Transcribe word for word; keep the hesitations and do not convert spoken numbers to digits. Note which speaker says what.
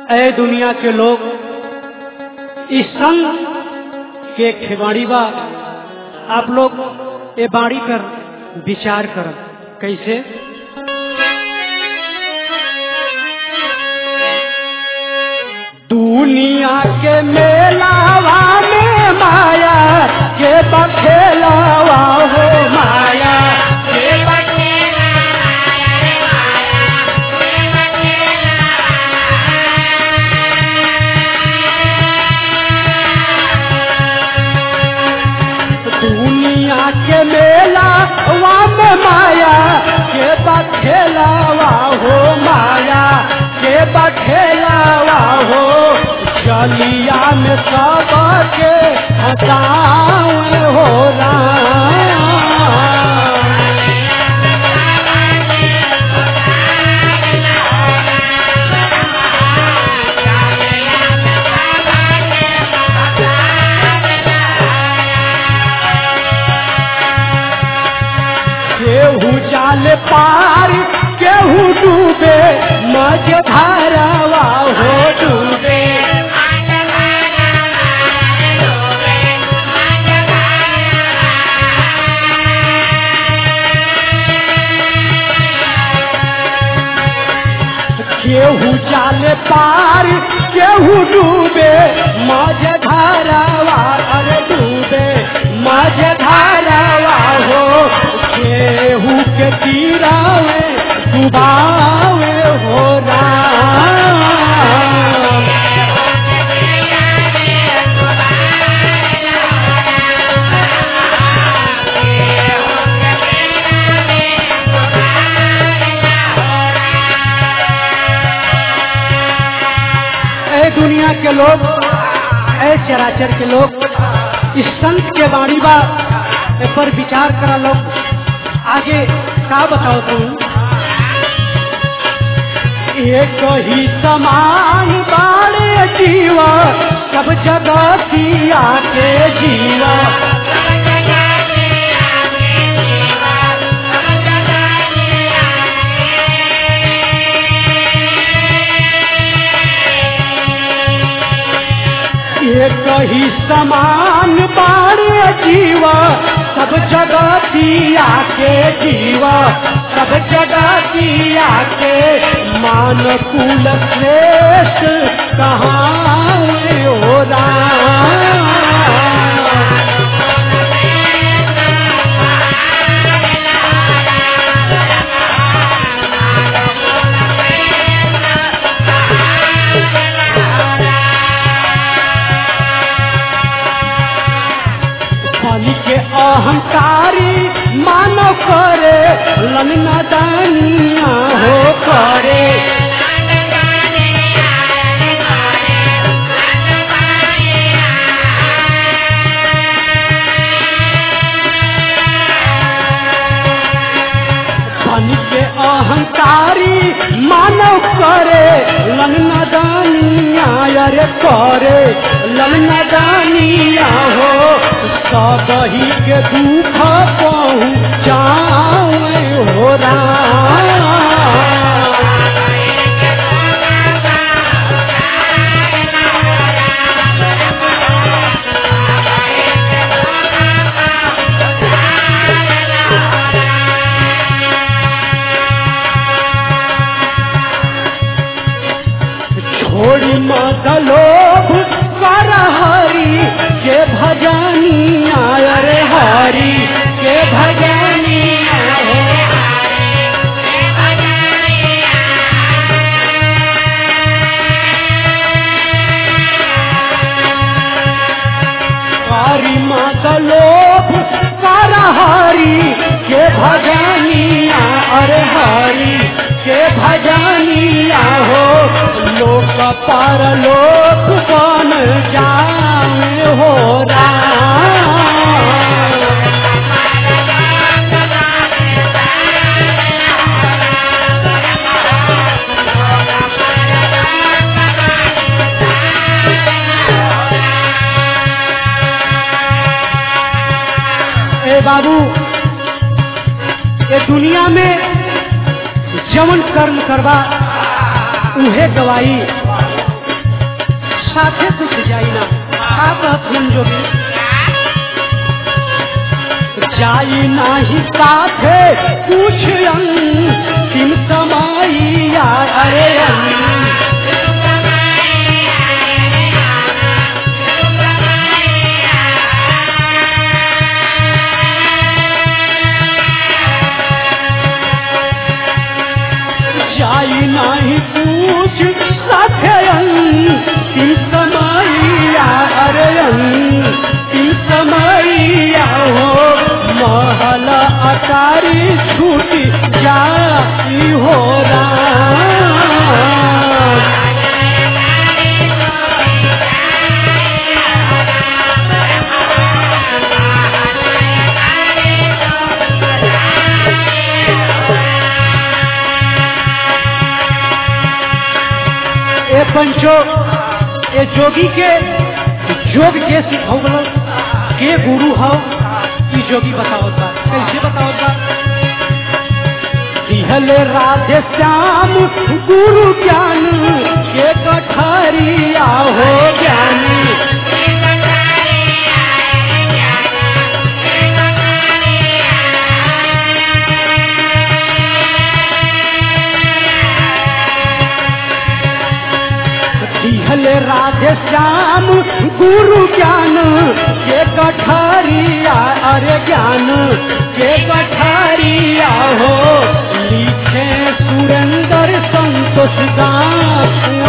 Speaker 1: ऐ दुनिया के लोग इस संग के खेबाड़ी बा, आप लोग ये बाड़ी पर विचार कर कैसे। दुनिया के मेलावा में माया के बखेलावा हो, माया के दुनिया के मेलावा में माया के बखेलावा हो, माया के बखेलावा हो। चलिया में सब के हटाए हो राम, केहू जाल पार केहू डूबे मज धारावा हो, डूबे केहू जाल पार केहू डूबे मज धारावा, अरे डूबे मज धारावा हो। केहू के तीरावे डुबावे हो राम, दुनिया के लोग ऐ चराचर के लोग इस संत के बाणी बा पर विचार करा लोग। आगे का बताओ तुम, एक ही समान बाणे जीवा सब जगह दिया के जीवा, एक ही समान बाणे जीवा सब जगह दिया के जीवा, सब जगह दिया के। मान कुल श्रेष्ठ कहाँ हो राम, के अहंकारी मानो करे ललना दानिया हो, करे धन के अहंकारी मानो करे ललना दानिया, अरे करे ललना दानिया हो। सब ही के दुख पहुँचाए हो राम, छोड़ी मत लोभ कर हरि के भजनिया, अरे हरि के भजनिया हो। हरि मत लोभ कर हरि के भजनिया, अरे हरि के भजनिया हो। लोक पर लोक बन जाए हो राम, ए बाबू ये दुनिया में जवन कर्म करवा उहे गवाई। साथे कुछ जाई ना का कहथिन जोगी जाई नाही साथे कुछ अंतिम समाइया अरे जाई नाही कुछ साथे अंतिम समाइया अरे अंतिम समाइया हो महल अटारी छूटी जाती हो राम ए पंचो ए जोगी के जोग के सिखौल के गुरु हो ई जोगी बताओ बा कैसे बताओ बा दिहले राधे श्याम गुरु ज्ञान के कठारिया हो ज्ञानी दिहले राधे श्याम गुरु ज्ञान के कठारिया अरे ज्ञान के कठारिया हो लिखे सुरेंद्र संतोष दास